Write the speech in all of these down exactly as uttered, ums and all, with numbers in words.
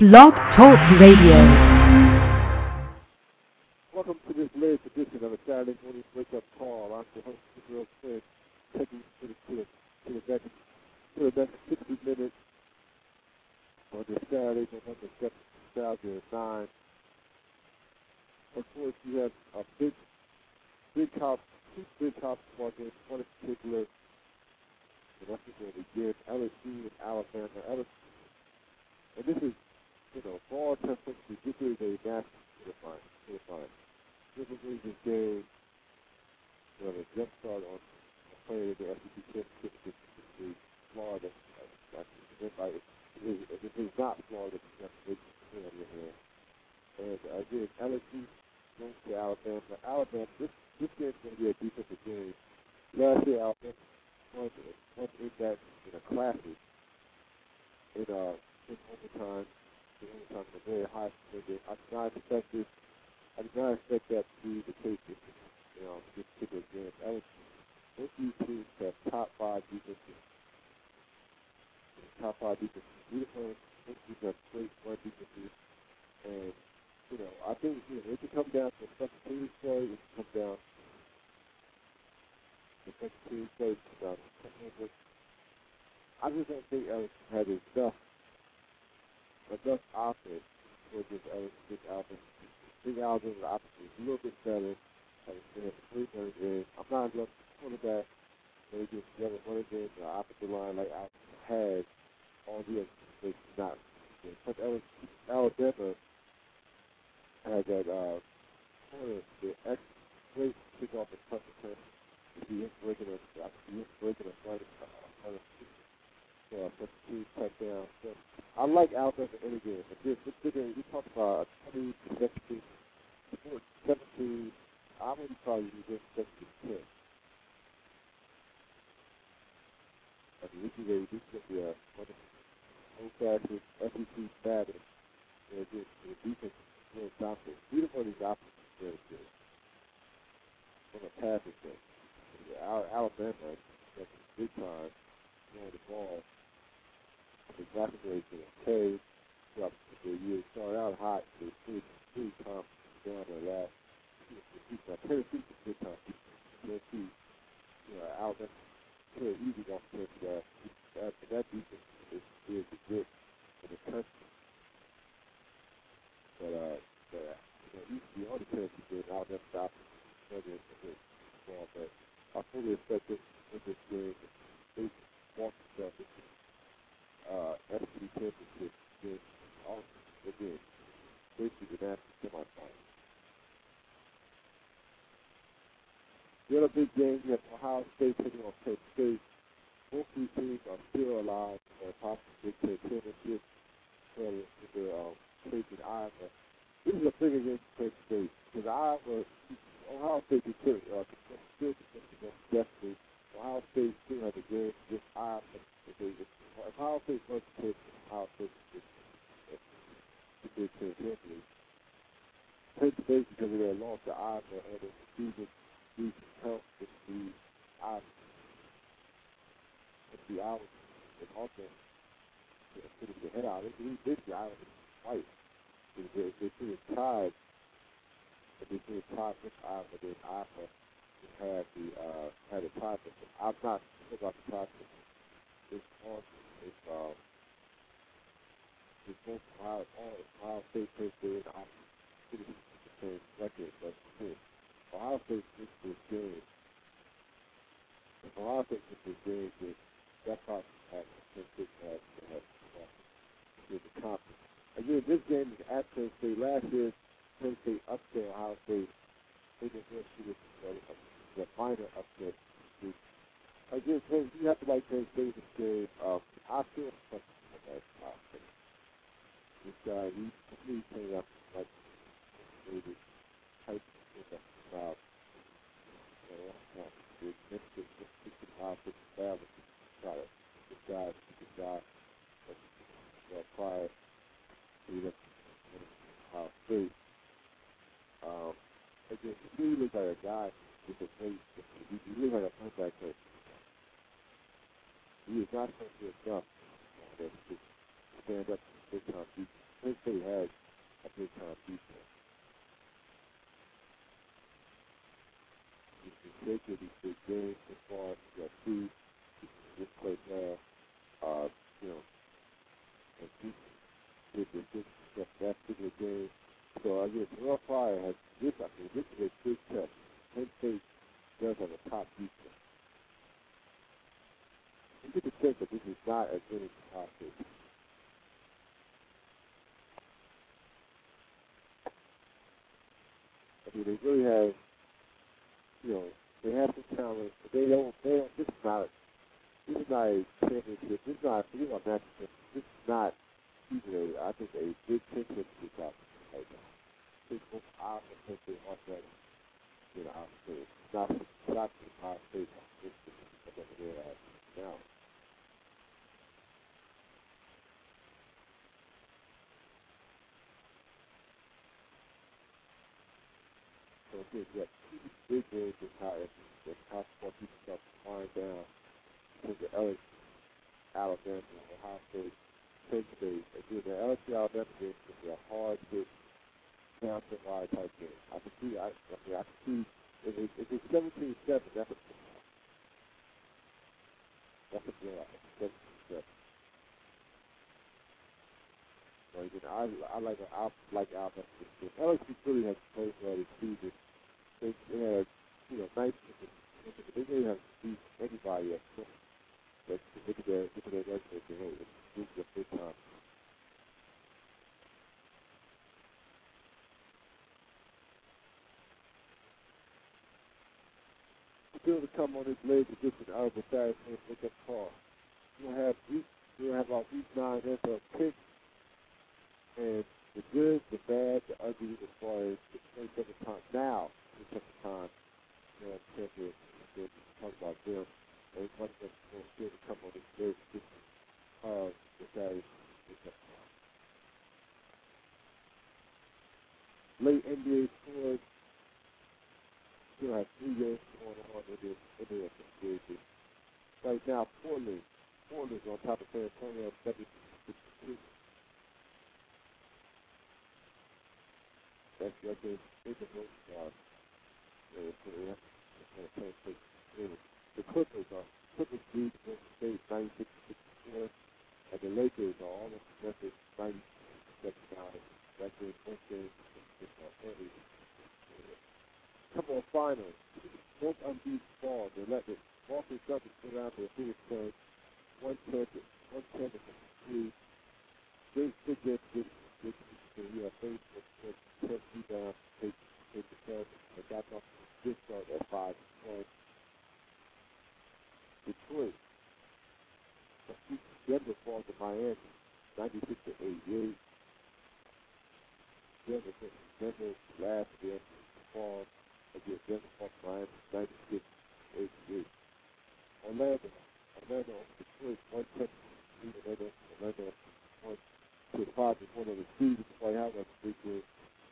Blog Talk Radio. Welcome to this latest edition of a Saturday morning wake-up call. I'm your host, Israel Smith, taking you to the, to the, to the, next, to the next sixty minutes on this Saturday, November seventh, two thousand nine. Of course, you have a big, big house, two big house markets, one in particular, and that's just going to begin, L S U and Alabama. L S U, and this is, you know, for all intents and purposes, this is a national quarterfinal. quarterfinal. This is this game, you know, the jump start on playing in the S E C championship against the Florida. If I, if it is not Florida, it's just a big thing on your hand. And uh, again, L S U goes to Alabama. Alabama, this this game is going to be a defensive game. Last year, Alabama won, won in that in a classic in uh in overtime. In overtime, a very high score. I did not expect this. I did not expect that to be the case in, you know, this particular game. L S U, both these teams have top five defenses. Top five defenses. Beautiful. Both teams have great run defenses. And, you know, I think, you know, it can come down to a special teams play. It can come down to special teams play. It can come down to technical. I just don't think L S U had enough, enough offense for this L S U album. I think Alabama's offense is a little bit better. Like, they have three running games. I'm not enough quarterback. They just have a running game to the opposite line like Alabama has. All the other states not. But Alabama had that uh, corner, the ex great kickoff and punt return. He is breaking a, he is breaking a front of so uh, two touchdown. So I like Alabama in any game. But this, this game, we talked about twenty to seventeen, seventeen. I wouldn't probably use this seventeen ten. I mean, this is a this is a uh, one of the old-fashioned S E C battle. And again, the defense is really dominant. Either one of these offenses is very good. From a passing game, Alabama is big time throwing the ball. The Jacksonville is okay throughout the year. Started out hot, so it's pretty, pretty confident down the last two or three weeks. Now, Tennessee is a good time. Tennessee, you know, Alabama, pretty easy off Tennessee. Uh, that, that defense is, is a good for the country. But, uh, but uh, you know, used to be on the Tennessee game, Alabama stopped struggling to hit the ball. But I fully expect this in this game. They walk themselves into Uh, S E C championship game, also again, basically the national semifinal. The other big game, you have Ohio State taking on Penn State. Both these teams are still alive for a possible Big Ten championship. So the um, State and Iowa. This is a bigger game for Penn State because Iowa, Ohio State is still uh, still definitely. Ohio State still has a game against Iowa. If Ohio State wants to take Ohio State to Big Ten championship, Penn State, because of their loss to Iowa and the season, needs help with the Iowa, with the Iowa, and also put it ahead out. They did the Iowa fight. They they should have tied, but they should have tied with Iowa. Then Iowa had the uh had a tie. I'm not sure about the tie. It's on. It's um. It's both Ohio, Ohio State, Penn State, and Iowa City the same record, but still, Ohio State gets this game. If Ohio State gets this game, then that probably has Penn State has to have the conference. Again, this game is at Penn State. Last year, Penn State upset Ohio State. They didn't really shoot it uh, the minor upset. Again, Penn, you have to like Penn State this game. Um, I feel something like that. Ohio State. This guy, he completely playing up like maybe type in the crowd. So, uh, it's it's it's it's it's Ohio State bad with this guy. This guy, this guy, that prior to the Ohio State. Um, again, he looks like a guy with a face. He, he looks like a comeback player. He is not going to do enough to stand up to big time defense. nature of these big games as far as you know, food, this place well, uh, you know, and people did the good stuff that particular game. So again, Terrell Pryor has this. I mean, this is a big test. Penn State does have a top defense. You get the sense that this is not as good as Ohio State. I mean, they really have, you know, they have some talent, but they don't. They don't. This is not. This is not a championship. This is not. Forget about national. This is not even a. I think a big Ten championship competition right now. This was Iowa State on that. You know, Iowa State. It's not shot to Ohio State. This is over there at now. So again, you have two big games in high. The top four people start flying down to the L S U, Alabama, Ohio State, Penn State. Again, the L S U Alabama game is a hard hit, downfield wide type game. I can see. I, I mean, I can see. If it's, if it's seventeen seven, that's a that's a blowout. seventeen seven. So again, I I like I like Alabama this game. L S U really has played well this season. They, they had you know nice. They really have beat anybody at point. But look at their look at their resume. They hey, this is a big time. Still to come on this leg edition of the Saturday Wake Up Call. We'll have week we'll have our week nine N F L picks and the good, the bad, the ugly as far as the twenty-second time now, twenty-second time you know, champion. We'll talk about them. And much of will still to come on this leg edition of the Saturday Wake Up Call. Late N B A scores. Still have three games going on in this in the N B A. Right now, Portland, Portland's on top of San Antonio, seventy-two. That's what they think of those stars. The Clippers are Clippers beat Golden State ninety-six to sixty-four, and the Lakers are almost Memphis ninety-six to seventy-nine. That's their first game early. Couple of finals. Both unbeaten fall. They let the Boston Celtics go down to a Phoenix Suns one ten to one ten to three. Big big big big big big yeah, face with ten rebounds, take take the Celtics. They got off this start at five points. Detroit. Denver falls to Miami ninety-six to eighty-eight. Denver Denver last year fall against Denver falls to Miami ninety-six to eighty-eight. Orlando, Orlando, Detroit, one ten, Orlando, Orlando, one to five is one of the seasons play out like big game.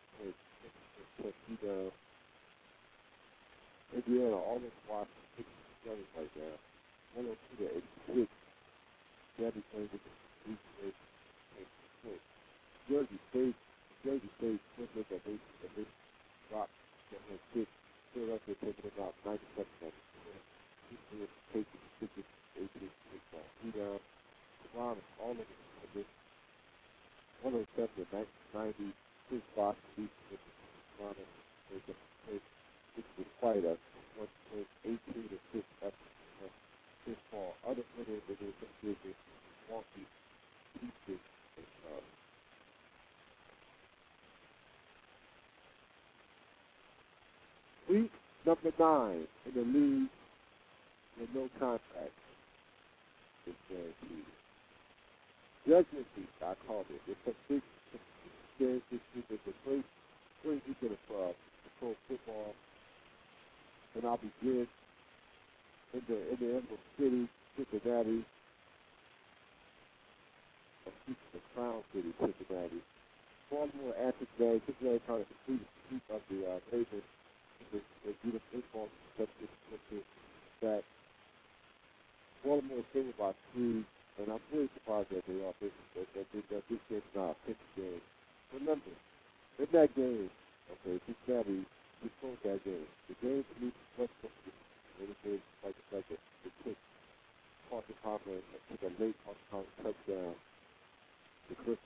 Tuxedo, Indiana, almost watched six seven right now. one oh two to eighty-six. Gabby playing with the East Coast and Detroit. Jersey State, Jersey State, Clippers, and they, and they dropped one oh six. Philadelphia taking about ninety-seven ninety-four. Houston taking sixty, eighteen, eight, rebound. Toronto, all of it. one oh seven to ninety, two spots each with Toronto. This is quite a one eighteen to six up this fall. Other winners that they think is wonky pieces. Week number nine in the league with no contract is guaranteed. Judgment week, I call it. It's a big game this week. It's a great, great weekend of uh, pro football. And I'll begin in the in the Emerald City, Cincinnati, or the Crown City, Cincinnati. Baltimore at Cincinnati. Cincinnati trying to complete the sweep of the uh, Ravens. They beat a baseball that Baltimore is favored by three. And I'm really surprised that they are that, that, that, that this game's not a pitch game. Remember, in that game, okay, Cincinnati, we sold that game. The game to me was supposed to be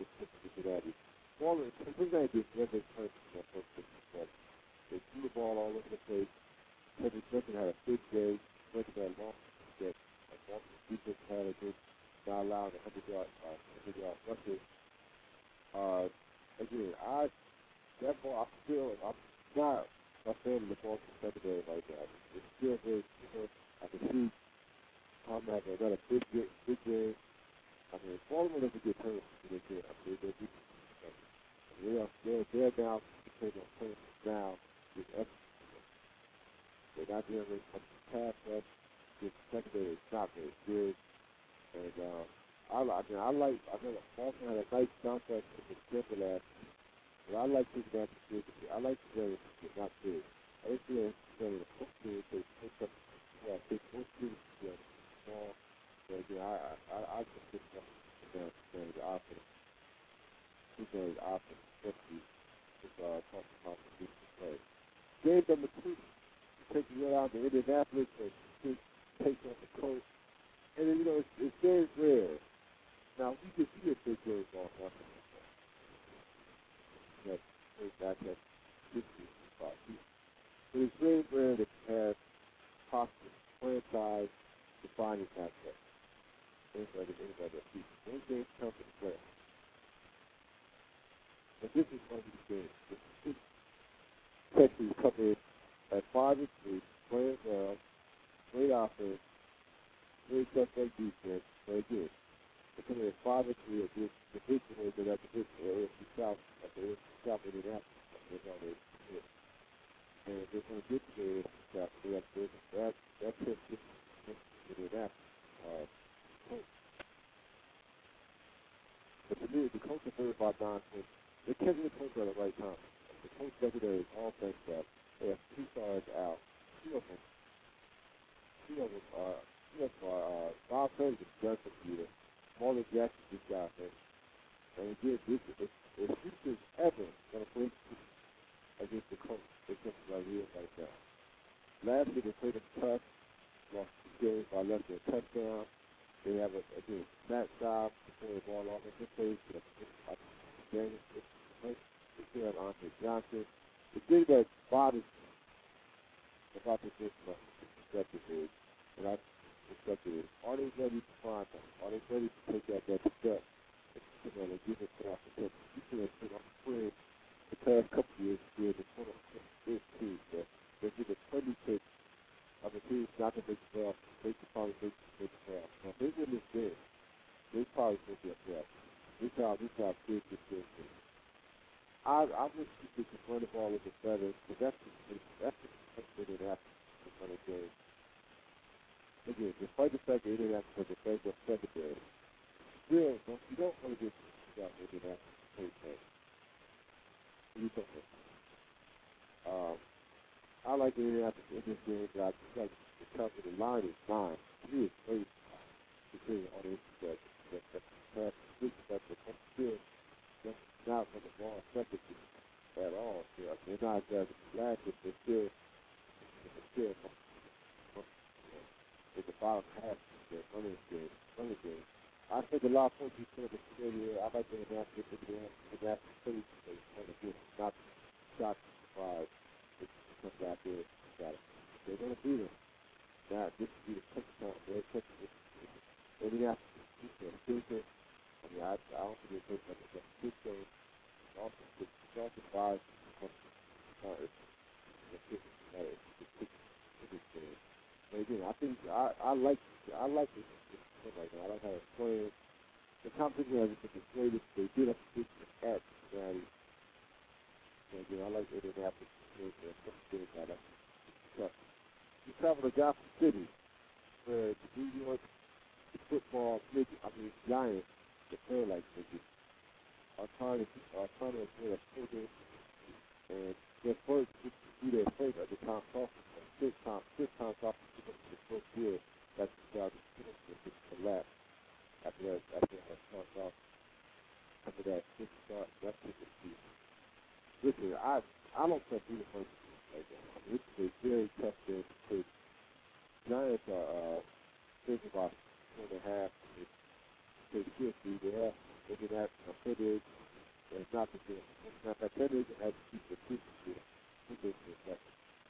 just looking at it. Baltimore, Cincinnati did never turn in that first six but they threw the ball all over the place. Kevin Smith had a big day. Smith had a long that a Baltimore defense had a good, not allowed a hundred yard, uh, hundred yard rushes. Uh, again, I that ball I still I'm not a fan of the Baltimore secondary right now. It's still very similar. I can see Tom having another big big game. I mean, Baltimore doesn't get hurt when they get. I mean, they do. They are they're they're down because of playing now with excellent. They're not doing very much pass rush. The secondary is not very good, and uh, I like. I mean, I like. I know Baltimore had a nice bounce back in the schedule last year, but I like his match big. I like the very not big. I think they're very appropriate. They pick up. Yeah, big most teams together. Small. But again, I I I just think that the offense. Cincinnati's offense, especially with uh, talking about the defensive play. Game number two, taking it out to Indianapolis and take on the coach. And then, you know, it's, it's very rare. Now, we can see a big game on offense. That goes back at fifty spot. But it's very rare that you have possible franchise defining matchup. Anybody, anybody that beats. One game comes to play. But this is one of these games. This Texas come in at five and three, playing well, great offense, very tough on defense. But again, they come in at five and three against the division winners of that division, the A F C South, at the A F C South Indianapolis. That's how they hit. And if they're going to get to the A F C South, they have to that that trip gets to Indianapolis. Uh, but to me, the coach is very about nonsense. They're catching the coach at the right time. The coach secondary is all banged up. They have two stars out. Two of them, two of them are, two of them are, uh, Bob Ferguson is done for the year. Marlon Jackson just got hurt. And again, this is, if, if Houston's ever going to play against the coach, it's just right here, right now. Last year, they played them tough. Lost two games by less than a touchdown. They have, a, again, Matt Schaub to play the ball off in his face. Daniel, they still have Andre Johnson. The thing that bothers me about this perspective is, and I perspective is, are they ready to find them? Are they ready to take that next step? You know, they give it to us because you see it on the screen the past couple of years here, the total this team, that they give a plenty pick of the teams not to make the playoffs, they could probably make, make the playoffs. Now, if they win this game, they probably will be a playoff. This how this how big this game is. I I wish you could just run the ball a little bit better, because that's that's that's what it happens in front of the game. Again, despite the fact that Indianapolis has a banged up secondary, still don't, you don't want to get out of Indianapolis to play play. You don't. Um, I like Indianapolis in this game, but I just like the top of the line is nine. To me, it's crazy. Because on the that that that pass switch that the still not from the ball effectively at all. Yeah, they're not that last, but they're still they're still in the bottom half of the running game. Running game. I think a lot of folks who said this earlier. I like the Indianapolis in the Indianapolis State. They want to get not shot surprise. They come back there. They're going to beat them. Now this will be the touchdown. They're touching this. Indianapolis defense. I mean, I, I don't think they're taking that good game. Also, it's also five. But again, I think I, I like I like this right now. I like how it's playing. The competition has been persuaded. They did a big at Cincinnati. So again, I like Indianapolis. I like it. You travel to Gotham City, where the New York football midget, I mean Giants, the play like midget, are trying to are trying to play a full game, and their first do their first at the time off, six times six times off the first year. That's the it's collapsed after that after that starts off after that six start that's the season. Listen, I I don't trust either person like that. I mean, it's a very tough game to take. Giants are uh, think about two and a half. They should be there. looking at you know, footage, and it's not the same. As a matter of fact, that agent has to keep the attention to it. Two things for a second.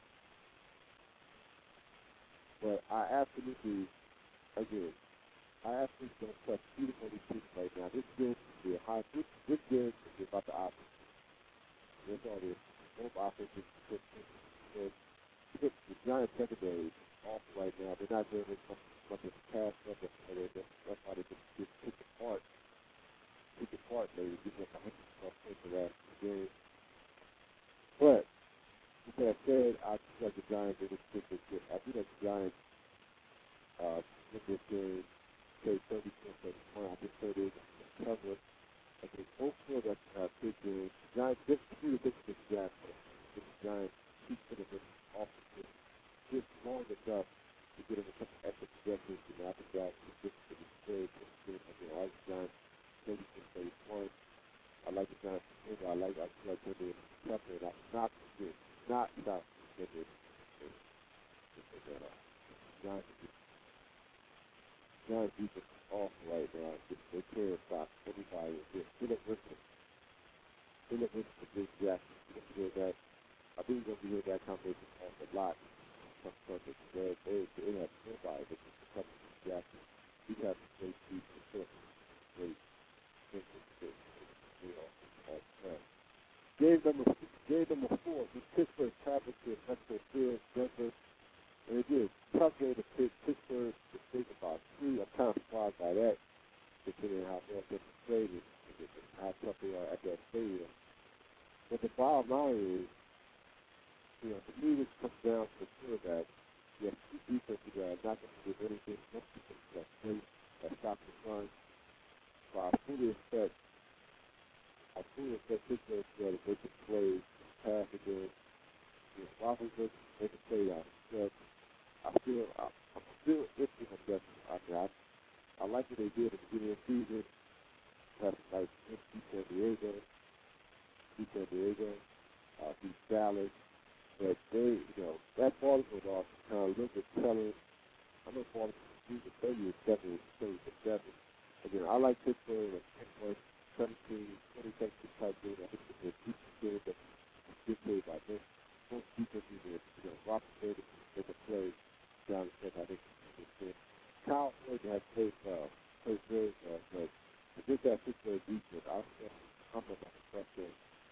But I absolutely, again, I absolutely don't trust either one of these teams right now. This game is high. This, this game is about the offense. That's all it is. Both offenses put the Giants secondary off right now. They're not doing as much, much as pass rush as they did. That's why they just get picked apart. Picked apart, maybe give them a hundred plus points for that game. But with that said, I think that the Giants are just pick this game. I think that the Giants uh win this game, say thirty-two thirty-one. I just said they cover. I think both of them are big games. The Giants just two to this Giants. The Giants keep putting this offense just long enough to get him a couple extra possessions, and after that, he's just to be scared to the game. I mean, I like the Giants thirty-two thirty-one. I like the Giants. I like, I feel like they're doing tougher, and I'm not good. Not, not, they're good. Giants, Giants defense is awful right now. They can't stop anybody. Philip Rivers. Philip Rivers is a big Jackson. You can hear that. I think you're going to hear that conversation off a lot. They, they, they have nobody that can come to Jackson. He has a great defense. Great defense. You know, uh, game number game number four, the Pittsburgh traveled to Metro Field, Denver. And it is tough game to pick Pittsburgh to think about three. I'm kind of surprised by that, considering how well they played it, how tough they are at that stadium. But the bottom line is, you know, to me, this comes down to the quarterback. You have two defenses that are not going to do anything. Most people that play that stop the run. So I fully expect, I fully expect Pittsburgh to be able to make the plays, pass again. You know, Washington make a play out. But I feel, I, I'm still iffy on that. I mean, I, I like what they did at the beginning of the season. That's like beat San Diego, beat San Diego, uh, beat Dallas. But they, you know, that Baltimore loss is kind of a little bit telling. I know Baltimore season thirty is seven, thirty to seven. Again, I like Pittsburgh at ten points, seventeen, twenty seconds type game. I think it's a decent game that dictated by this. Most defenses, you know, Robinson make a play down the stretch. I think it's good. Kyle Floyd has played well, played very well, but against that Pittsburgh defense, I feel humble about the pressure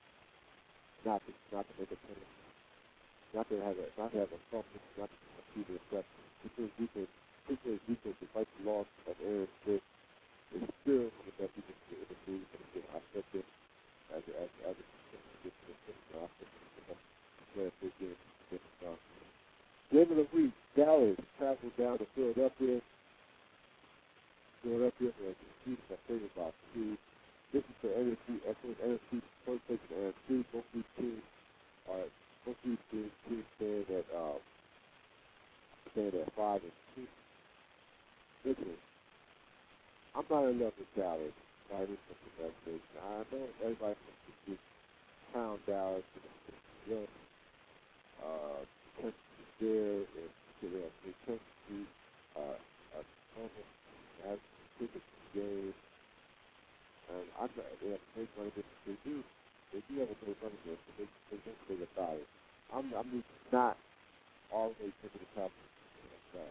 not to, not to make a penalty. Not to have a, not to have a fumble, not to achieve a reception. Pittsburgh's defense, Pittsburgh's defense, despite the loss of Aaron Smith, is still one of the best defenses in the league. And I expect this as a, as as a, as a, I expect this to play a big game against the Browns. Game of the week, Dallas travels down to Philadelphia. Philadelphia was defeated by thirty by two. This is the N F C, I think N F C first place in N F C. Both these teams are. Most of these teams, teams stand at, uh, stand at five and two. Listen, I'm not in love with Dallas by any stretch of the imagination. I know everybody wants to just pound Dallas and young, uh, Kentucky there, and you know, Kentucky, uh, uh, almost has tickets to the game. And I'm not, they have to make money, they do. They do have a great money there, but they, they don't think about it. I'm, I'm just not always taking the Cowboys. Uh,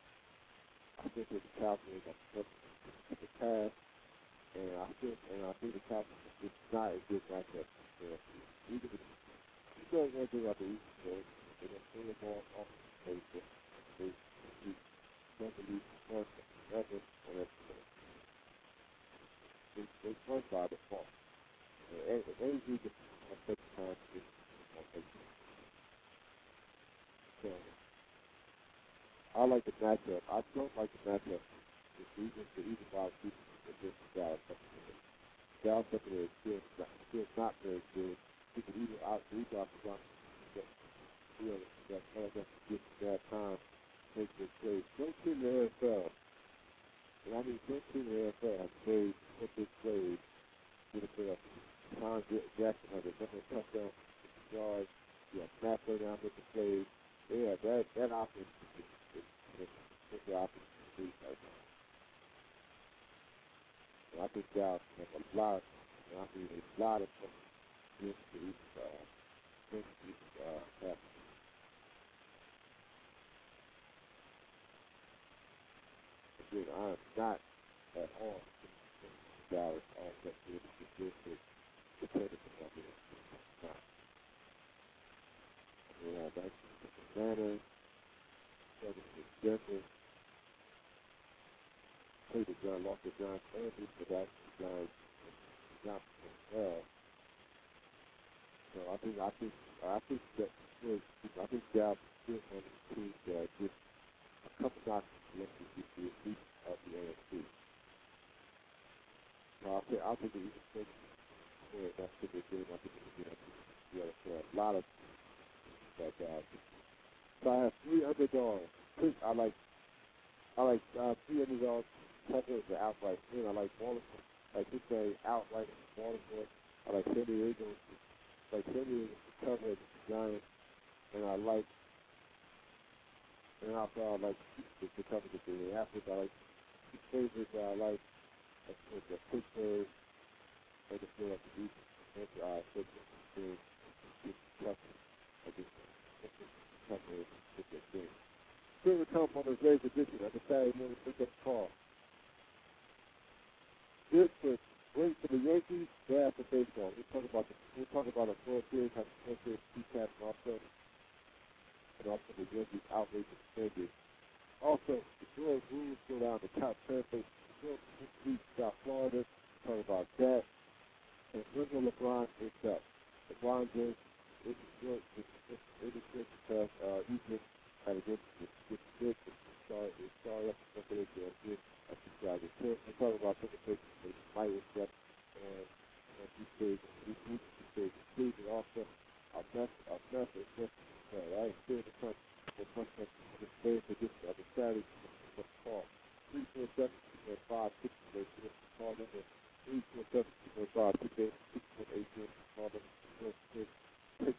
I think that the Cowboys are perfect the pass, and I think, and I think the Cowboys is just not a good matchup. So, even if you don't want to do about the East Coast, they don't throw the ball off the place. They, they don't believe one ever, and that's, they, they run by the ball. And any region will take time to get so I like the matchup. I don't like the matchup. The Eagles, the Eagles are against the Dallas. Dallas secondary is still not, still not very good. You can even out the Eagles out the front. You know, that kind of get that time to make this play. No team in the N F L, and I mean no team in the N F L has played what this plays with the playoffs. Tom Jackson had a number of touchdowns, yards. Yeah, Matt played down with the plays. Yeah, that that offense is the offense is right now. I think Dallas has a lot, and I mean a lot of against these, uh, against these, uh, passes. Again, I am not at all Dallas offensive statistics dependent on this. Not. We have nineteen Atlanta, seventeen Denver, played the John, lost to John Sanders, but that's John Johnson as well. So I think I think I think that I think Dallas is still one of the teams that are just a couple knocks left to get the elite of the A F C. So I'll take I'll take the Eagles first. Yeah, that's the big game. I think it's going to be a lot of that. Uh, so I have three underdogs. I like I like uh, three underdogs. Cover the outright win. I like Baltimore. Like you say, outright Baltimore. I like San Diego. Like San Diego to cover the Giants, and I like and also I like to, to cover the Indianapolis. I like the favorites. I like I think the Pittsburgh and the Philadelphia Eagles. And uh, so the tough. I just cover with the game. Here we come on the Rays edition of the Saturday morning pickup call. Good for great for the Yankees, bad for baseball. We talk about the we talk about a World Series, how the World Series recap, and also and also the Yankees outrage suspended. Also, the World rules go down the top ten for the World Series South Florida. Talk about that. And when will LeBron wake up? LeBron James is good. It is good because uh, Egypt had a good, good, good, start. It started up the day to a good exercise. We talk about different things. They might accept and and he says he needs to say Steve and also our mess our mess is just uh, right here the front the front of the stage for this other Saturday the call. Three four seven two one five six four eight call number three four seven two one five six eight six one eight call number six six six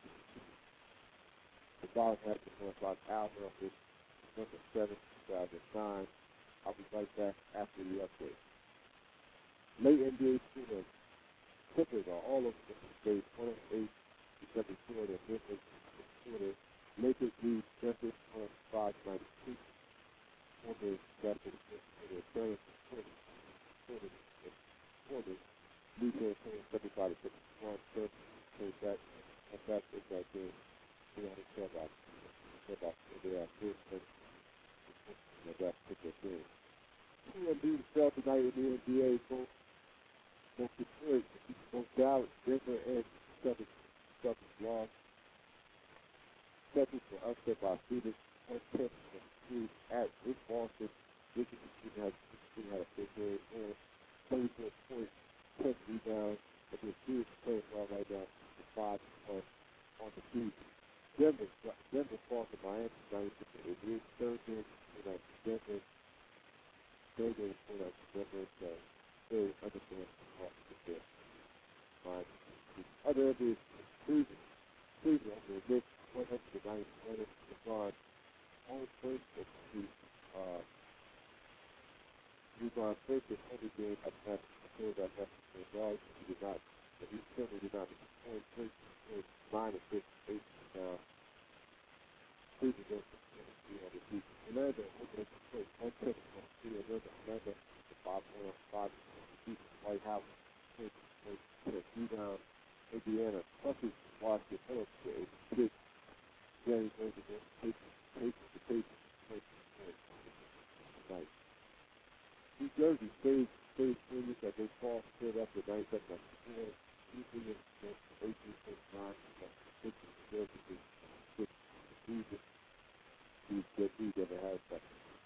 the bottom half of one o'clock hour of this number seven two thousand nine. I'll be right back after the update. Late N B A students, Clippers are all over the state, one oh eight to seventy-four, and Memphis, Twitter. Lakers lead Memphis one oh five to ninety-two. Corners, Memphis, Twitter, Giants, Twitter, Twitter, Twitter. Leader, seventy-five to fifty-one, Kirk, came back, and back in that game. We want to tell about, tell about, they are good, and that's particular game. Two M V fell tonight in the N B A, both both Detroit, both Dallas, Denver, and Celtics, Celtics lost. Celtics were upset by Phoenix, one ten and two at in Boston. Washington had had a big game, and thirty-four points, ten rebounds, and the Phoenix playing well right now, with five one on the season. Denver, Denver fought to Miami tonight. It is Thursday, you know, Denver, Thursday, you know, Denver, so very understand what to do. Other N B A Cleveland, Cleveland, the Knicks, one hundred ninety minutes, LeBron, on first, but the, uh, LeBron first and only game at that, until that Mexican guard, he did not, but he certainly did not make a point, three, nine and six, eight, now, Cleveland goes to three on the season. Orlando, open up the plate, one ten, one three, Orlando, Orlando, the five, one, five, on the season, White House, six, six, six, rebound, Indiana, touches, Washington, Phillips, eight, six, James, over the pace, pace, the pace, pace, nice. New Jersey stays, stays serious as they fall straight up to ninety-seven, four, two, three, eighteen, six, nine, six, New Jersey, six, season, these good league ever has that.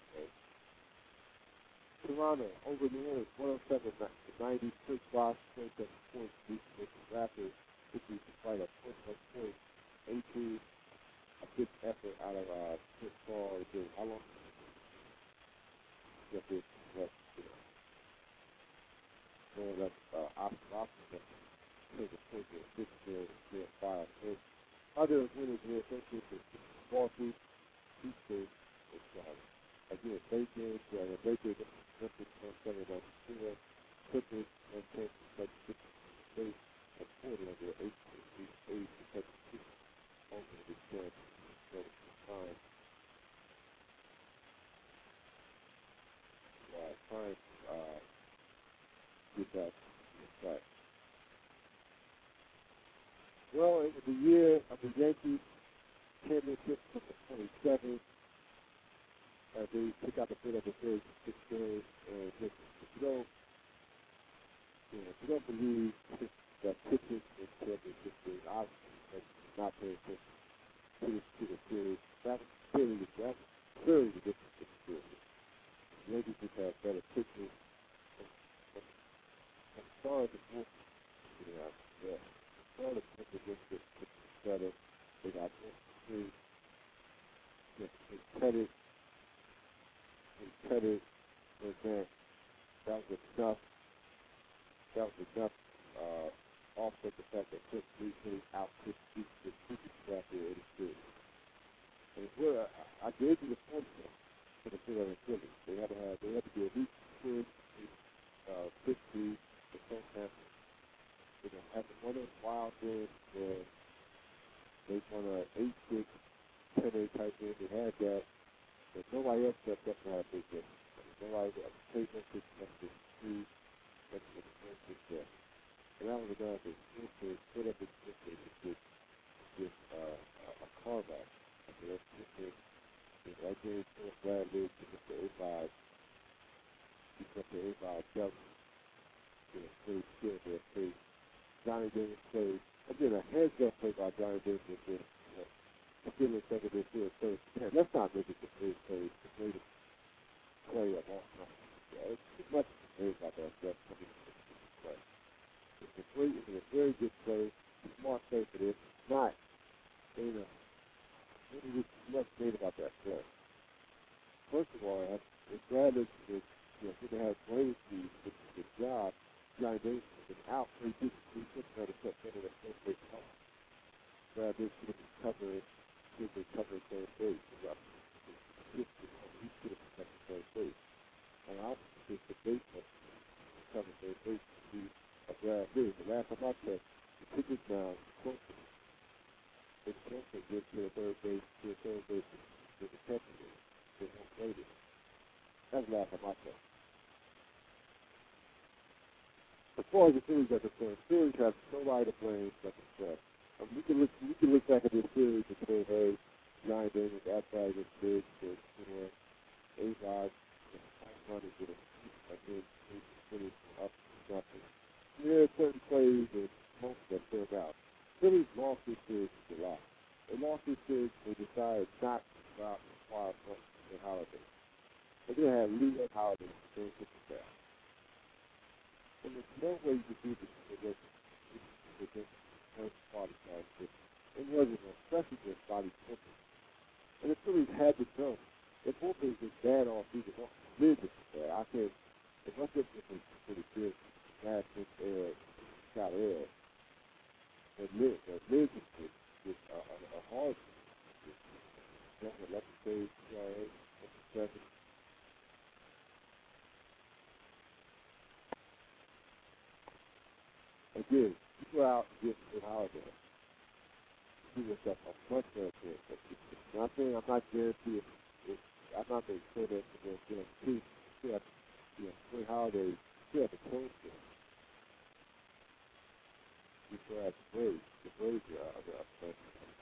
Toronto, over New Orleans, one oh seven to ninety-six, lost twenty-seven points, beat the Raptors, fifty despite a twenty-one point, eighteen, a good effort out of uh, Chris Paul. How long did this, what, you know, going up, uh, Austin, Austin, take a point to six, zero, five. Other winners were associated with Baltimore, Houston, and uh, again, Lakers, uh, Lakers, Memphis, one seven, one zero, Clippers and ten Kentucky State and Portland were eight eight Kentucky State over the ten. So fine, uh, fine, uh, get that, get that. Well, it was the year of the Yankees championship from the twenty-seven. Uh, they took out the bid of the third six game, and just, if you don't, you know, if you don't believe that pitching is championship game, obviously, that's not paying attention to the, to the series. That was clearly, that was clearly the difference in the series. The Yankees just had better pitching. As far as the fourth, you know, yeah, as far as the pitching just gets better, they got three, just cut it, cut it, and then that was enough. That was enough. Uh, offset the fact that Chris Lee out Chris Lee the pitching staff here in the series. And where I, I gave you the formula for the Philadelphia Phillies. They had to have, they had to be at least ten, uh, fifty, the first half. You know, after one of those wild games where they won a eight six, ten eight type game, they had that. But nobody else stepped up and had a big game. Nobody else paid no attention to the three, that's the first there. And that was a guy that was put up his sister with with uh, a carve out. I mean, that's just I gave Phil Bradley to Mister A five. He got the A five jump. You know, played still there, played. Johnny Davis played. Again, a heads up play by Johnny Davis with this. Still in second, they still third. Man, let's not make it the greatest play, the greatest play of all time. Yeah, it's too much to say about that stuff coming from the play. It's a great, it's a very good play. Smart play for this. Not, you know, what is it much made about that play? First of all, if Brad is, is you know, going to have Blaze the, the, the job, Johnny Davis is out, so he didn't, he couldn't have a set better than first base call. Brad is going to be covering, should be covering third base. He should have protected third base. And I think the baseman covering third base to be a Brad Lee. The last time I checked, the pitcher's down, closer. It's closer to get to the third base, to the third base, to the catcher. They won't play it. That's the last time I checked. As far as the Phillies are concerned, Phillies have nobody to blame but themselves. Um, we can look, we can look back at this series and say, hey, Johnny Davis, outside was big, but you know, A-Rod, money to the I mean, Phillies up nothing. There are certain plays that most of them turned out. Phillies lost this series in July. They lost this series and they decided not to stop Wild and Holiday. They're going to have Lee and Holiday in the staff. And there's no way you could do this against the first body size. It wasn't, especially with body temper. And the Phillies had to go. Their bullpen is just bad all season long. Liz is bad. I said, if I think this is pretty good, last week, uh, shot air, and Liz, uh, Liz is just, just a, a, a hard one. eleven stage, P R A, seven. Again, you go out and get a holiday. You do yourself a much better chance. I'm not saying I'm not guaranteed. If, I'm not going to say that you're going to get a two. You have, you know, three holidays. You have a close game. You still have the Braves. The Braves are out there upset.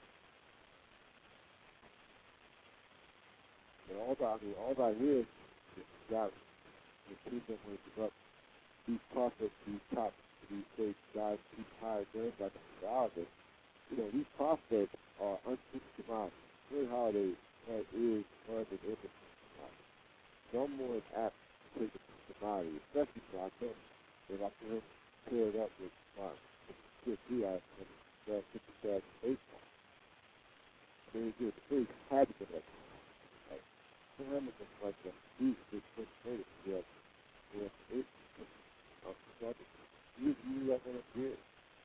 And all that, I mean, all that is, is got the people when it's up. These prospects, these top, these big guys, these high names like the Holiday. You know, these prospects are unfixed commodities. Trey Holiday uh, is one of the biggest commodities. No more is apt to take a commodity, especially for our team. If I can pair it up with my good G I and that fifty thousand baseball. I mean, it's good. The Phillies had to get that. Like, for him, it's like a huge big push later. We have, we have eight of the starters. You, you let them appear.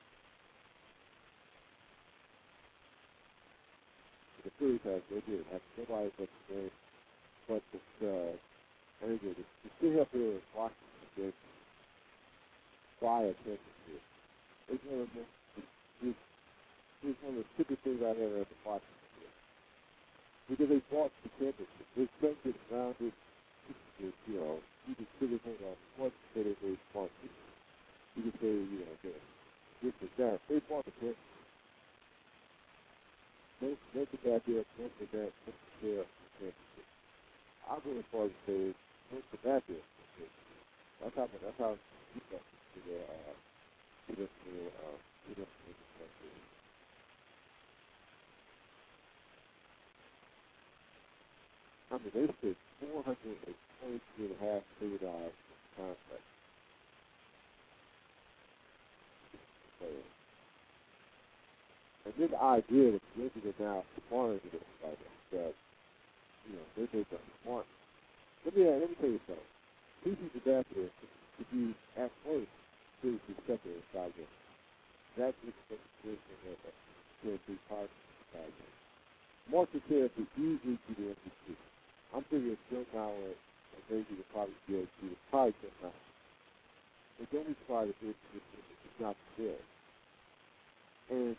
The Phillies have, they did have nobody but the game, but this, uh, and again, you sit up here and watch this game, fly attention to it. It's one of the it's, it's one of the stupid things I've ever ever watched. Because they bought the championship. There's something around it. It's, you know, you can sit it on one that it was fun. You can say, you know, this, this is that. They bought the championship. Most, most of that there, most of that, most of their championship. I'm going as far as to say, most of that there. That's how, that's how you got to the, uh, to the, to the, uh, to the, to the, I mean, they spent four hundred twenty-two and a half million dollars contract. And this idea that Yankees are now smarter than this, like that, you know, they make a smart. Let me, let me tell you something. P C Sabathia to be at first seriously second in five games. That's the position that can be part of five games. Marcus Harris would easily be the M V P. I'm thinking Joe Mauer and maybe the probably be able to do probably Joe Mauer. But don't be surprised if it's not there. And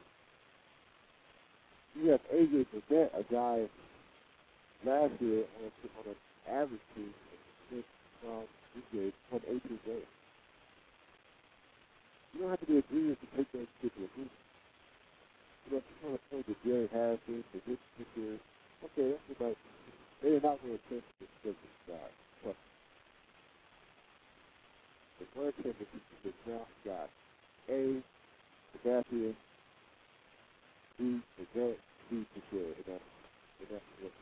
you have A J Burnett, a guy last year on, on an average team from this year, won eighteen games. You don't have to be a genius to take those particular groups. You know, if you want to point to Jerry Harrison, to this particular, okay, that's about, they're not going to attempt to get this guy. But the one attempt that you now got A, Sabathia, B, Burnett, C, Teixeira, and that's, and that's what.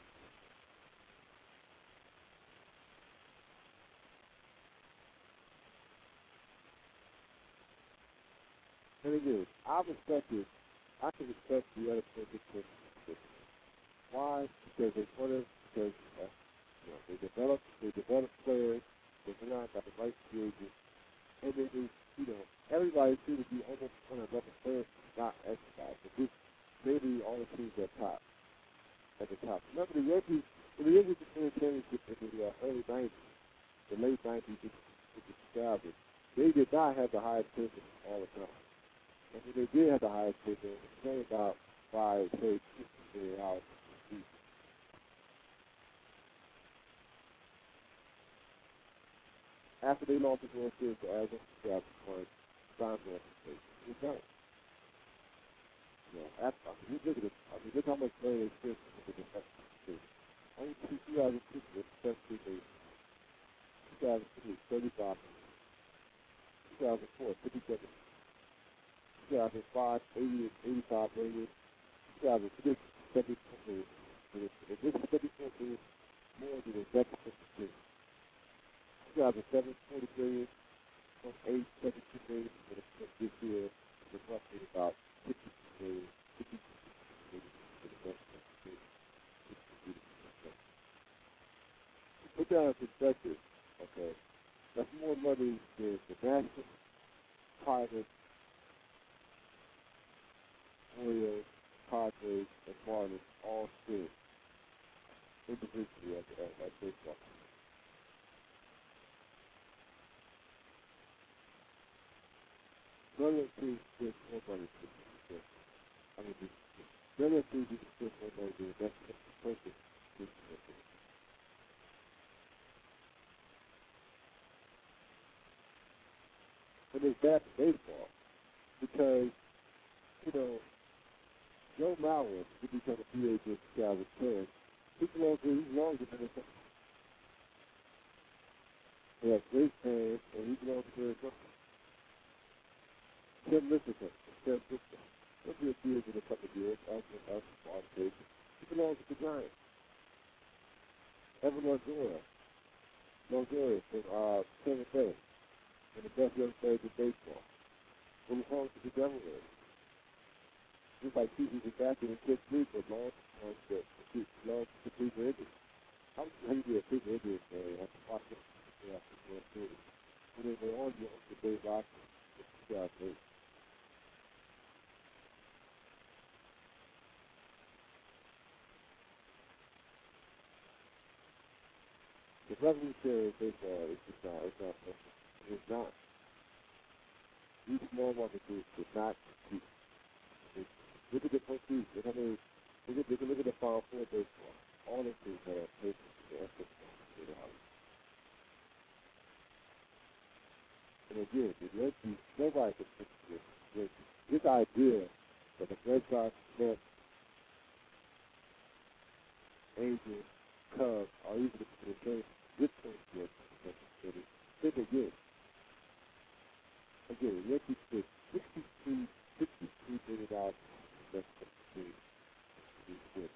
And again, I respect it. I can respect the other person. Why? Because they put it, because uh, you know, they develop, they develop players, they went out, got the right free agents, and then they, you know, everybody seems to be almost on a level players not exercise. But this, maybe all the teams at top, at the top. Remember the Yankees, when the Yankees won the championship in the uh, early nineties, the late nineties, the two thousands, they did not have the highest payment all the time. And when they did have the highest payment, it was only about five, say, fifty million dollars. After they lost the World Series to Arizona, they have one signed for the It's done. You know, after, I mean, you look at it, I mean, look how much money they spent for the defensive state. Only two thousand two was seventy million. two thousand three, thirty-five million. two thousand four, fifty-seven million. two thousand five, eighty, eighty-five million. two thousand six, seventy-four million. And this is seventy-four million more than the deficit two thousand seven, forty million. From eight, seventy-two million for the this year, it's roughly about fifty-two million, fifty-two million for the next year. Put that in perspective, okay? That's more money than the national, private, Orioles, Padres, and Marlins all spend individually at, at, at baseball. None of the teams spend more money than this. I mean, this, none of the teams spend more money than that's the perfect situation. And it's bad for baseball because, you know, Joe Mauer, who became a free agent in two thousand ten, he belongs to, he's longer than the He has great fans, and he belongs to Arizona. Tim Lincecum, Tim Lincecum, he'll be a free agent in a couple of years, after after qualification. He belongs to the Giants. Evan Longoria, Longoria from uh, San Jose, and the best young players in baseball. He belongs to the Devil Rays. Just like P C Sabathia and Chris Cleveland belongs to the belongs to the Cleveland Indians. I was going to be a Cleveland Indians fan after watching the World Series. When they were on the Dave Robertson in two thousand eight. The revolutionary baseball is just not, it's not, it's not. These small market groups did not compete. Look at the postseason. I mean, look at, look at, look at the Final Four baseball. All of these have patience in the effort. You know. And again, the Yankees, nobody can fix this. This, this idea that the Red Sox, Mets, Angels, Cubs are even the same distance with Kansas City. Think again. Again, the Yankees spent sixty-three, sixty-three million dollars in these wins.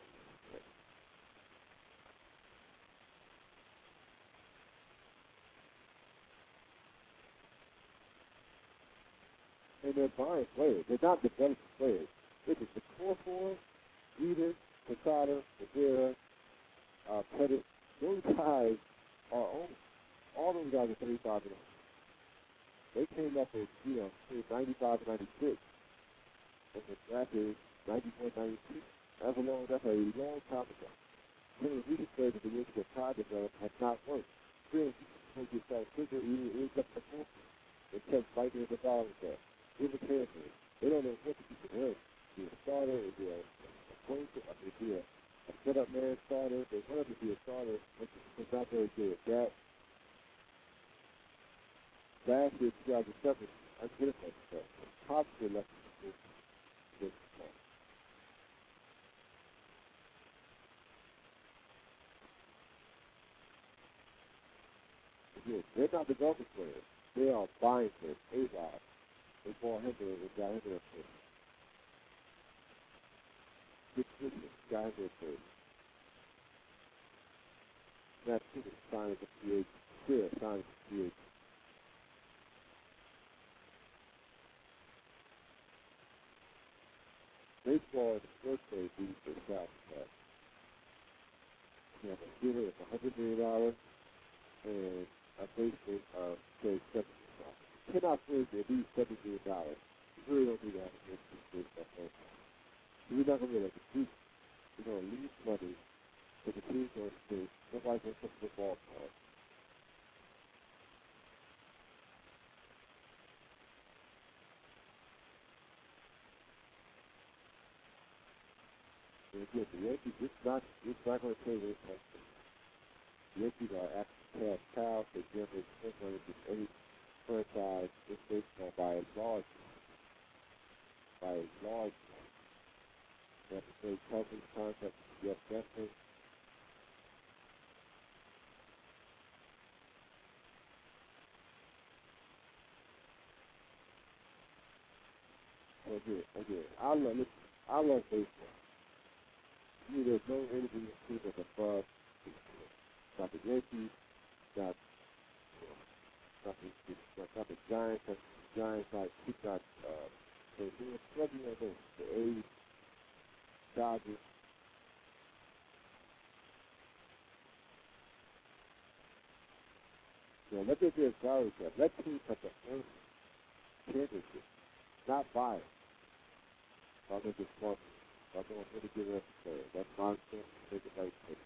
And they're buying players. They're not developing players. It is the core four, Jeter, Posada, Rivera, uh, Pettit. Those guys are old. All those guys are thirty-five and old. They came up with, you know, ninety-five and ninety-six. And the draft is ninety-one, ninety-two. That's a long, that's a long time ago. Some of the recent players that the Yankees have tried to develop have not worked. Still, you get that quicker, even it up the fourth. They kept fighting at the bottom there. In the character. They don't know what to do for him. Be a starter, or be a, a point, I mean, be a, a set-up man starter. They wanted to be a starter, but it's not very good at that. Last year, two thousand seven, I did it like that. Possibly left this this point. Again, they're not developing players. They are buying players. A-Rod. They bought him and got him in a place. Good business, got him in a place. Matt Pettit signed as a free agent. Still signed as a free agent. Baseball in the first place leads to the South Pass. You have a ceiling of one hundred million dollars and a basement of, say, seventy million dollars. You cannot win at least seventy million dollars. You really don't need to have a good baseball franchise. You're not going to be able to compete. You're going to lose money, but the team's going to stay. Nobody's going to come to the ballpark. And again, the Yankees, it's not, it's not going to take any time. The Yankees are actually cash cows. They generate more money than any franchise in baseball by a large, by a large. They have to pay coverage contracts to Jeff Bessman. So again, again, I love, listen, I love baseball. To me, there's no anything team that's above baseball. Not the Yankees, not, you know, not the, not, not the Giants, not the Giants, not, not, uh, so, you know, whatever you want to know, the A's, Dodgers. You know, let there be a salary cap. Let teams have the first championship, not buy it. I'll make it smart. I don't want to give it up to players. That's nonsense. Take it like this.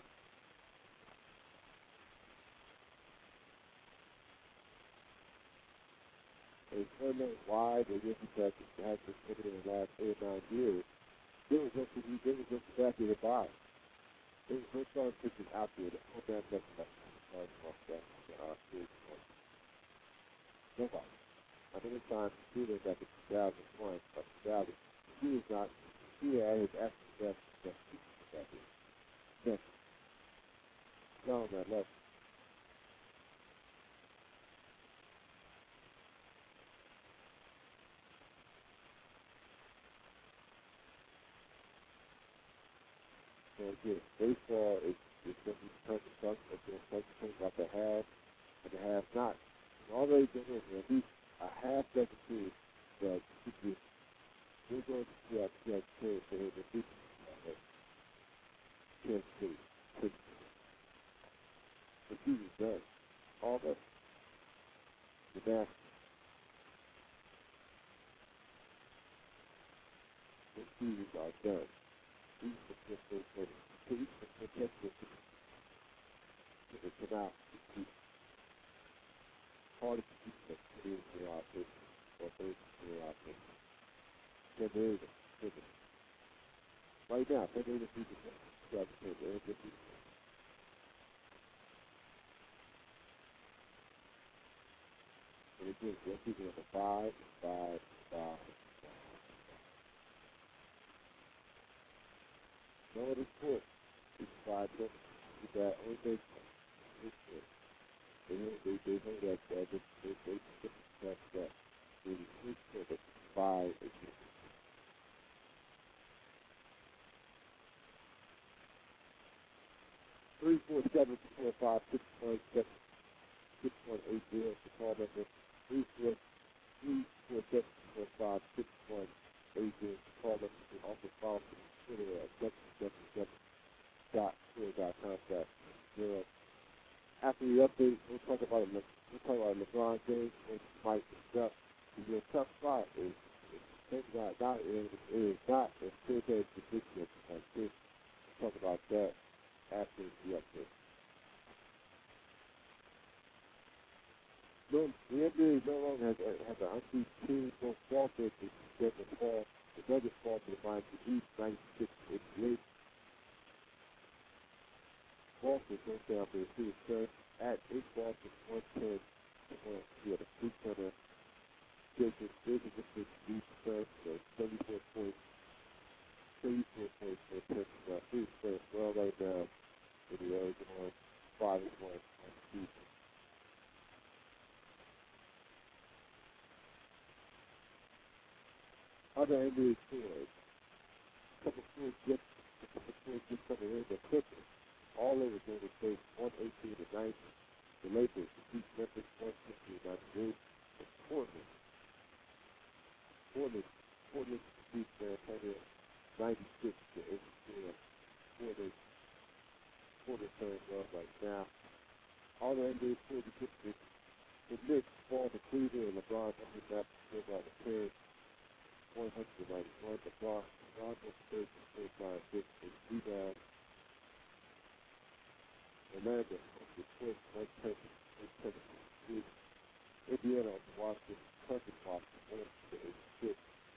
They don't know why the Yankees have had this limited in the last eight or nine years. They were just, they were just happy to buy. There was no strong pitchers out there that put that stuff like that. Uh, Nobody. I think it's time to see this back in two thousand one, but two thousand, he was not, he had his actual best, best pitchers back then. Yes. No, man, left. So again, baseball is, is going to be touch and touch. It's going to touch things about the have and the have not. And already been in at least a half dozen teams that could be, we're going to see our chance to for him to beat Kansas City. The season's done. All the, the Nationals, the seasons are done. These are just those things. These are just those things that cannot compete. Hard to compete with the teams they are facing. or thirty-three out there. San Diego, right now, San Diego three percent. San Diego three percent. And again, they're keeping it a five, five, five. No other sport is five seconds. With that, only they, they, they, they, they know that, that, they, they, they, they, that, that, they, they, they, that five, three, four, seven, four, five, six, point seven, six, point eight, zero, to call number three, four, three, four, seven, four, five, six, point eight, zero, to call number to also follow me on Twitter at w w w dot twitter dot com slash zero. After the update, we'll talk about it. We'll talk about LeBron James and Mike Stuff. It's a tough spot. It's, it's not, not, it is not a still there position like this. We'll talk about that after the update. No, the N B A no longer has, has an unbeaten team. No falter to Stephen Paul. The Nuggets fall to the Miami Heat, ninety-six eighty-eight. Boston goes down for the Phoenix Suns at eight Boston, one ten. He had a three-pointer. Jason Jason just did beat the Suns for thirty-four points. thirty-four points for ten. Uh, Phoenix Suns well right now in the Arizona five and one on the season. Other N B A scores. A couple scores get a couple scores get coming in. The Clippers all over Golden State, one eighteen to ninety. The Lakers beat Memphis one sixty to ninety-eight. And Portland, Portland, Portland beat San Antonio ninety-six to eighty-four. Portland, Portland playing well right now. All the N B A scores get the the Knicks fall to Cleveland and LeBron under that score by the pair. one ninety-one. LeBron, LeBron was third to thirty-five, six, and rebound. Orlando, the fourth, one ten, one ten, three. Indiana, Washington, Kentucky, Washington, one to eighty-six.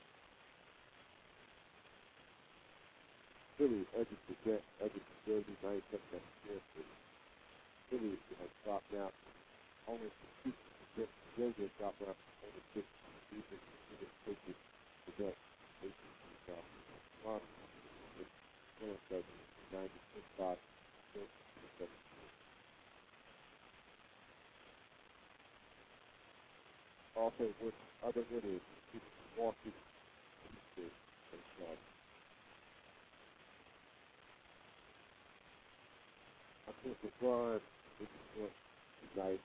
Philly, edges to Jet, edges to Jersey, ninety-seven, ninety-four. Philly has dropped out. Almost six percent. Jersey has dropped out. Almost six percent. Even taking the Jet, eighteen percent. Washington, twenty-seven, ninety-six, five, seven. Also, with other winners, Washington, Houston, and Charlotte. I think LeBron is what tonight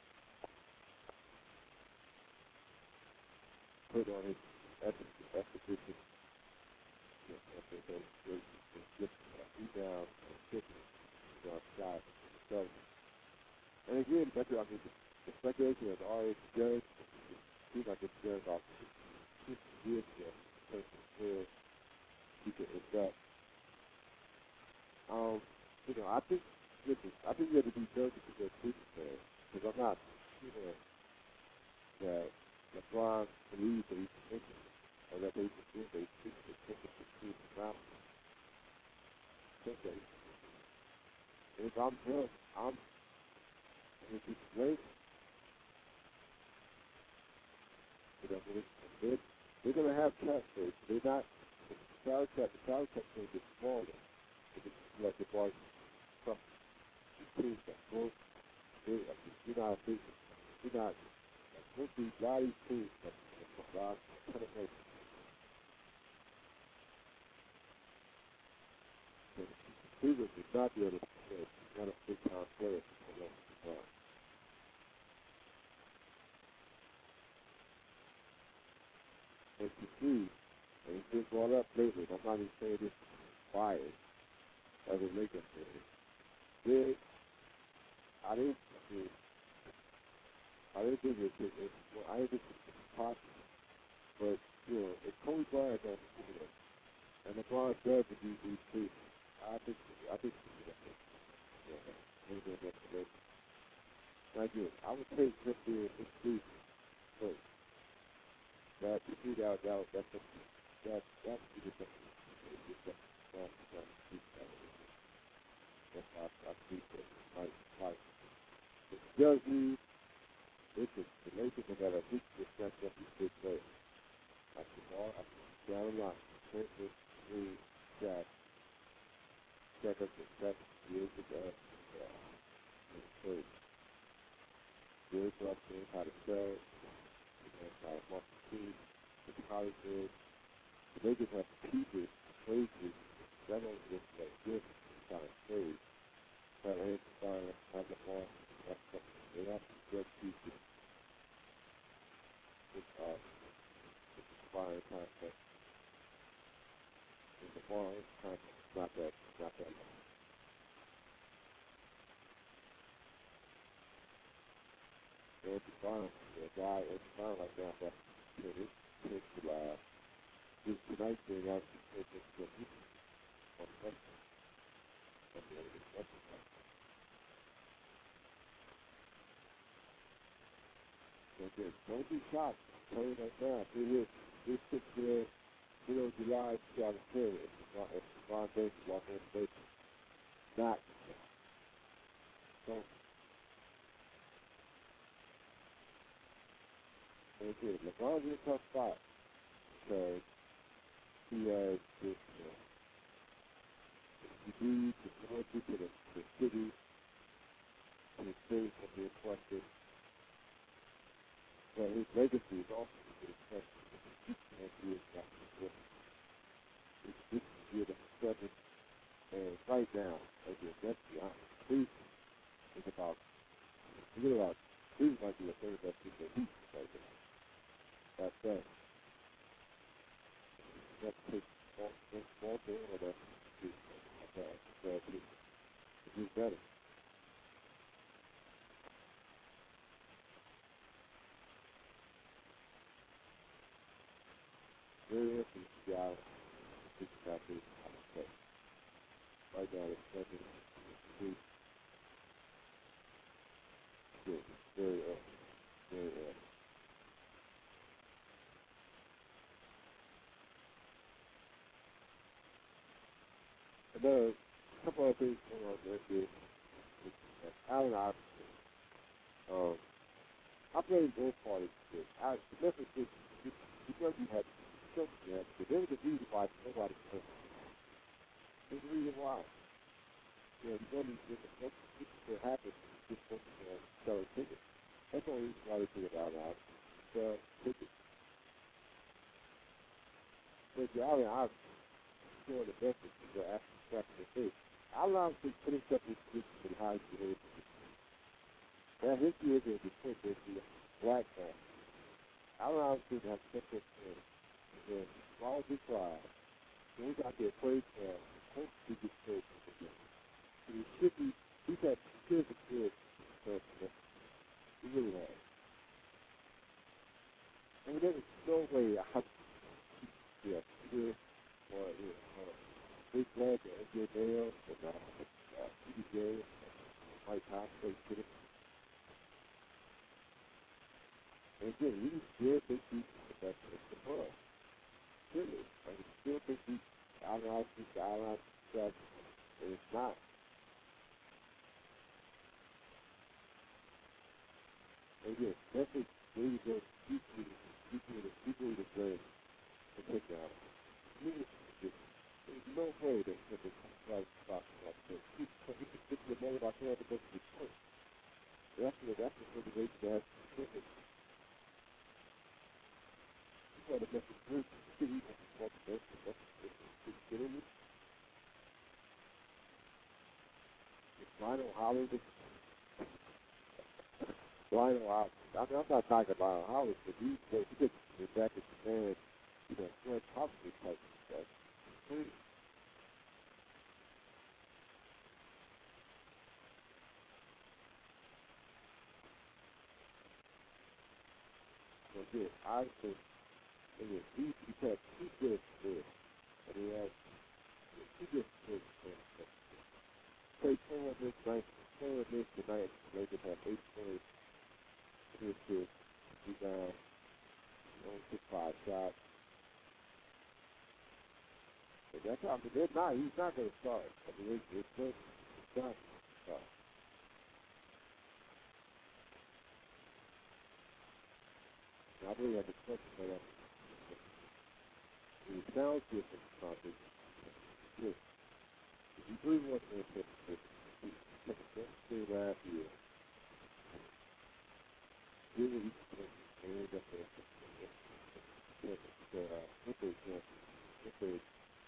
put on his expedition. After those just rebound and kicking on shot. So, and again, that's I mean, the speculation has already done. It seems like it's done about fifty years ago. In terms of where he can invest. Um, you know, I think, listen, I think you have to be nervous to go to there because I'm not sure that LeBron believes that he can make it or that they can do it. They think they can make it to the ground. Okay. And if I'm him, I'm, if it's great, you know, but it's, they're, they're going to have cap space. They're not, the salary cap, the salary cap is going to get smaller if it's like the ball from the teams that go. They, I mean, you're not a big, you're not, most of these, a lot of these teams, like, a lot, kind of like, Cleveland would not be able to play. Not a big time player for a long time. And to see, and it's been brought up lately, I'm not even saying this bias as a Lakers fan. They, I didn't, I didn't think it, it, it well, I didn't think it was possible. But, you know, if Kobe Bryant don't do it, and LeBron does to do these things, I think, I think, yeah, maybe they're next to Lakers. And again, I would take him being this season first. that to me that that that's a, that that's just a just a small small piece of it. That's why I think that like like it tells you it's a the nation that a big percent of the big way. Like the ball I down the line, perfect three check check up the check years ago uh so years up how to sell, you know, how to market the colleges. They just have pieces, phrases, that don't just like this kind of phrase. Kind of inspire, have the ball, that's something. They have to get pieces with, uh, with inspiring concept. And the ball is kind of not that, not that much. And it's fine. The guy, it's fine like that, but, you know, this takes the, uh, this tonight's game actually takes us to a piece of something. Something like this. Okay. Don't be shocked. I'm telling you right now. It is this particular middle of July two thousand ten. It's LeBron James walking in space. Not don't okay. LeBron's in a tough spot because he has this uh, degree to loyalty to the, the city, to the state of the question. But his legacy is also to the question. And he is not it's this year the seventh. And right now, again, that's the honest. Please think about you know about Cleveland might be the third best team in the league right now. That's that. That's take small, small thing or that's bad. Bad team. To do better. Very interesting to see how this exactly how to play. Right now, it's second. Three, good. Very early. Very early. Another couple of things going on there is Allen Iverson. Um, I played both parties. I Memphis is because you had children there, but there was a reason why nobody played. There's a reason why. You know, you go to these different places, what happens is just uh, selling tickets. That's the only reason why they figured out now. Sell tickets. But the Allen Iverson scoring the Memphis is the actual crack in the face. Allen Iverson put himself in position for the highest behavior. Now, his years in Detroit, there's the black man. Allen Iverson has such a thing. And small decline. When we got there, played well. Hope to get paid for the game. He should be, he's had two good good person. He really has. I mean, there was no way I could yeah, good or, you know, big glad that A J Bale and uh, uh, P D J and Mike Thompson did it. And again, we still think he's the best in the world. Really. Like, we still think he's Allen Iverson, Allen Iverson, and it's not. And again, Memphis really goes deeply, deeply, deeply the game to take down. There's no way that that the right spot like this. He he could get the money about there to go to the point. That's the that's the motivation that has to be you want to make a group city and want to make it that's it's getting it. It's Lionel Howard is Lionel Howard. I mean I'm not talking about Howard, but he he gets the back of the man, you know, Fred Thompson type of stuff. So yeah, I think and yeah, he he had two good players. And he has two good players. Played four of this night, four of this tonight. Lakers have eight points, two assists, rebounds, only took five shots. But that's how, but they're not, he's not going to start. I mean, it's, it's, it's, it's not going to start. I really have a question for that. It sounds different, something. If you really want to take the last year, really, he ended up with the Clippers, Clippers,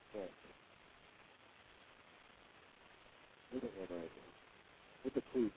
with the with the Cleveland.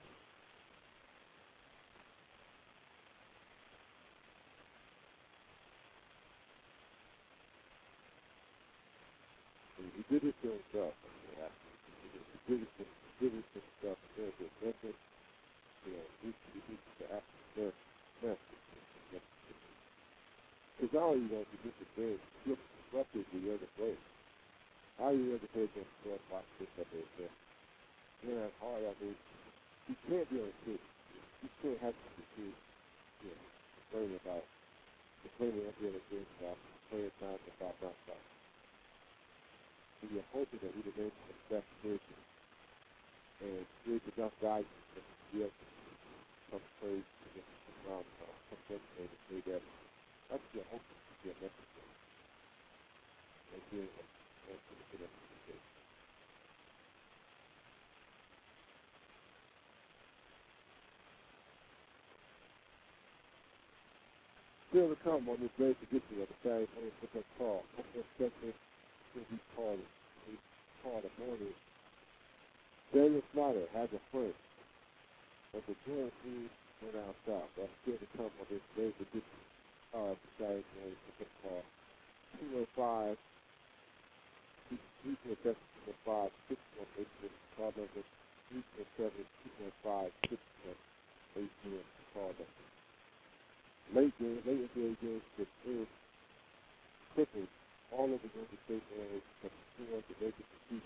He did it to himself. Yeah. He did it to, he did it to himself. He did it to Memphis. You know, he, he did it to Memphis. Memphis. Because all you want to do is very disruptive the other players. All you ever players going to score five, six up there. You know, it's hard. I mean, you can't be on a team. You can't have to be too, you know, complaining about complaining at the other team about playing time to stop, not stop. And you're hoping that he remains in the best position and creates enough value to be able to come play against the ground, come play to play better. That's your hope to be a necessary. And being a necessary. Still to come on this day to get you at the Saturday morning football call. Football special will be called. We called a morning. Daniel Snyder has a first. But the joint team went out south. That's still to come on this day to get you uh, the Saturday morning football call. two one five, three four seven, two one five, six one eight six. Call number three four seven, two one five, six one eight six. Call number. Late game, late in the game, the third Clippers all over the state areas, but still to make it defeat,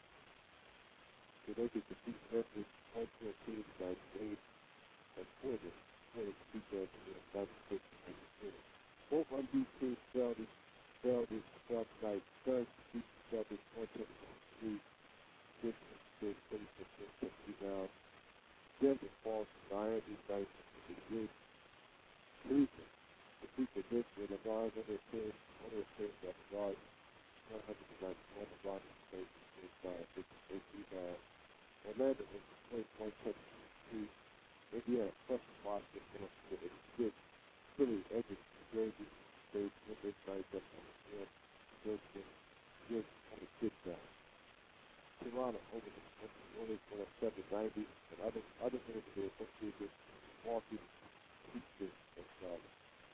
to make it defeat Memphis, one point two by eight and Porter, for the defeat them in the ninety-six and eighty-four. Both unbeaten teams fell this, fell this, fell tonight. Suns defeat the Celtics one twenty-three, six six, thirty-six, six rebounds. Denver falls to Miami, night, the good. Cleveland defeat the Knicks with LeBron under ten, under ten, that LeBron one ninety-one, LeBron eight, eight, nine, fifty-eight rebounds. Orlando was twenty-one touches to Indiana plus Washington with a six. Philly edges Jersey State with this night up on the four. Jersey State on the six now. Toronto over the Warriors on a seven ninety, and other other things there, especially with Milwaukee, Houston, and Charlotte.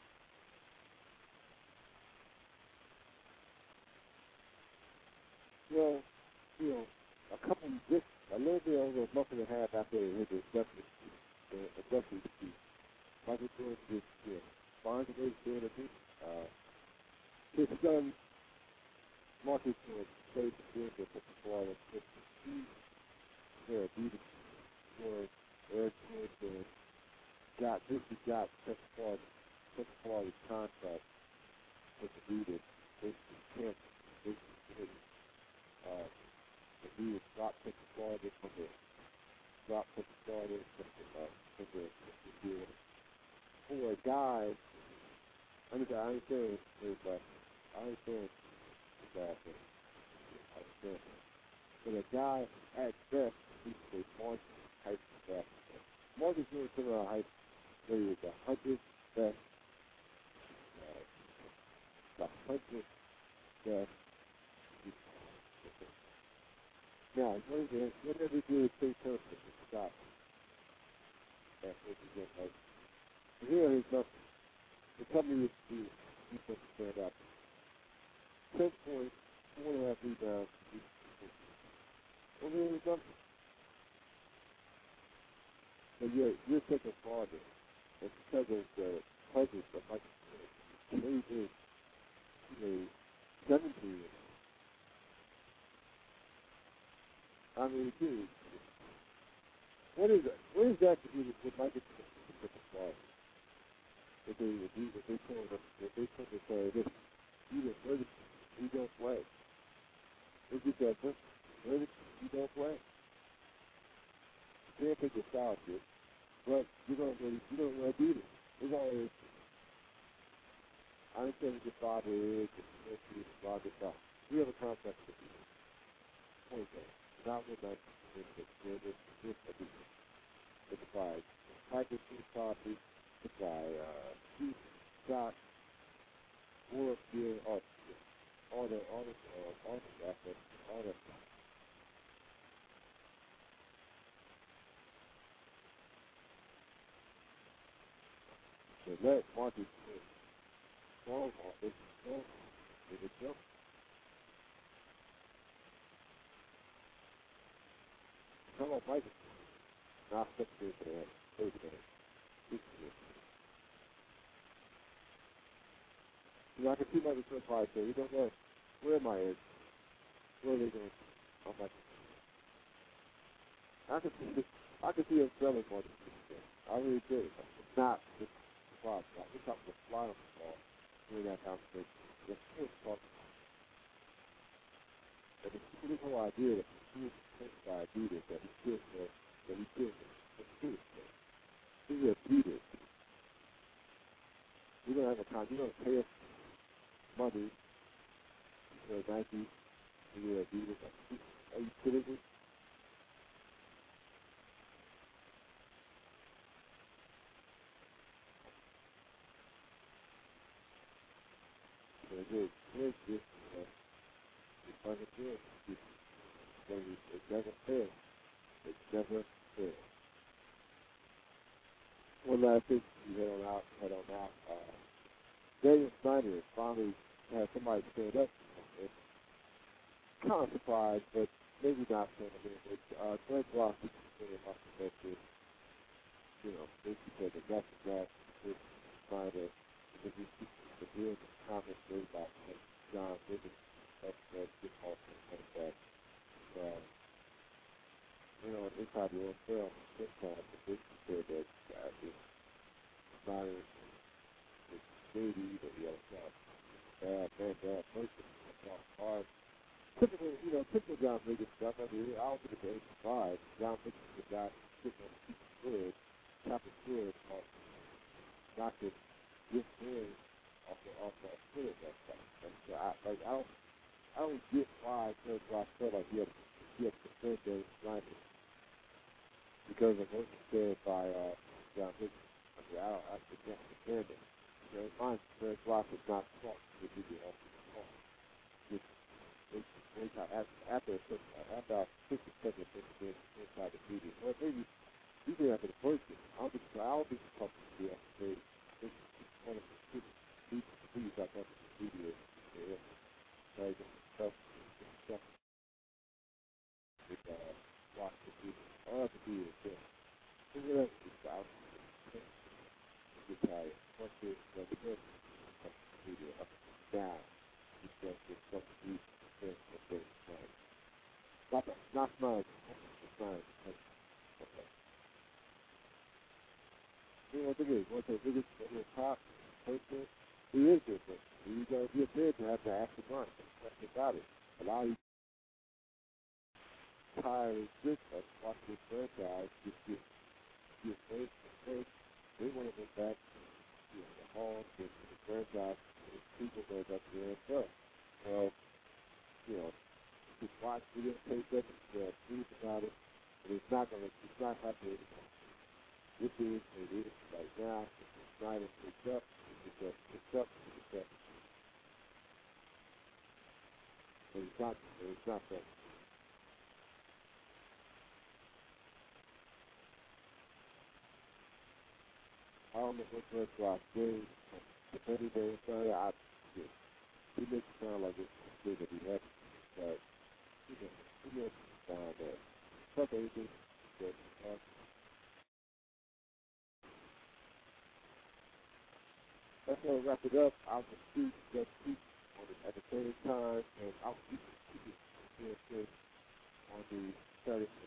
Well, you know, a couple just a little bit over a month and a half after they hit this definitely uh, a definitely defeat. Michael Jordan just you know, finds a way to do it again. Uh his son Marcus Jordan played the field with the ball and put the key there, beat it for Eric Jordan got this he got such part such part of his contract with the beat it. They can't they uh the beat it got such a part from the drop such a part from the uh from the the deal. For a guy I mean I understand his uh I understand his bad thing. I understand. But a guy at best he's a Marcus type of basketball. Marcus Jordan been around high where he was the hundredth best uh, the hundredth best. Now, whenever whenever you do a state tournament, it's stop that what you get like. Here is nothing. The company is the defense stand up. Ten points, four and a half rebounds. Well, here is nothing. But you're you're taking farther. It's because of the presence of like Cade is a seventeen. I mean, dude, what is it? What is that to do with Michael Jordan? If they if, you, if they told us if they told us say this, you just ready, you don't play. It's just that simple. Ready, you don't play. You can't take your scholarship, but you're gonna really, you don't want to do this. It's always I understand what your father is, your your father, father. We have a contract with you. Point that. Not with that. With the with the with the with the five. Package food coffee, supply, uh, cheap, shot, work, beer, all, all the, all the, uh, all the assets, all that stuff. So let market strong market, strong market, it's jump. Come on, Mike. Not six years ahead, eight years, six years. You know, I can see my return price there. You don't know where am I is, where are they going? I'm like, I can see, I can see them selling more than six years. I really do. It's not just the problem. We're talking about fly on the ball during that conversation. The first talk, and the the whole idea that he was the idea that he killed her, that he killed her. It's true. He's a beater. We don't have a time. You don't pay us money for Nike. You're a beater. Are you kidding me? So it is. It is just, uh, it's fucking good. It's, it doesn't fail. It never fails. One last thing you head on out, head on out. Uh, Daniel Snyder finally had somebody stand up. It's kind of surprised, but maybe not so much. It's uh, Greg Ross is saying about the perspective, you know, basically said that that's that with Snyder, because he's the real comments made about like, John Wiggins, that's that good also like that. Uh, you know, inside the N F L, this time, the basically said that uh, if Snyder is maybe that he has a bad, bad, bad person, hard. Typical, you know, typical John Wiggins stuff. I mean, I don't think it's eighty-five. John Wiggins is the guy sitting on the piece of wood, top of wood, knocked it this wood off the off the wood that stuff. And so I like I don't I don't get why Coach Ross felt like he had he had to defend Dave Snyder because of what was said by uh, John Wiggins. I mean, I don't I can't defend it. You know, mine Coach Ross is not smart to do the offensive. After about fifty seconds into inside the media, or maybe even after the first game, I don't think I don't think it's talking to the F A. It's one of the deep please I thought the media is like stuff stuff with uh watch the media. All I have to do is just figure out the out get tired. Once it's like this media up down, you just get something to do for things. Not, not mine. It's mine. Okay. You know what it is? What's the biggest, the top person? He is different. He's going to be a kid to have to act the front. That's about it. A lot of these tired sick of watching this franchise just get, get first and first. They want to go back to you know, the home, to the franchise, and people go back to their stuff. Well, you know, just watch video tape of it, uh, read about it, and it's not going to, it's not happening anymore. This is, it is right now, it's not as picked up, it's up, it's up, it's up, but it's not, it's not that. I don't know what that's like, Dave, if anything, sorry, I, yeah, he makes it sound like it's good that he had, but, you know, he makes it sound that, fuck anything, but, uh, that's going to wrap it up. I'll just speak, just speak on it at the same time, and I'll keep it, keep it, on the Saturday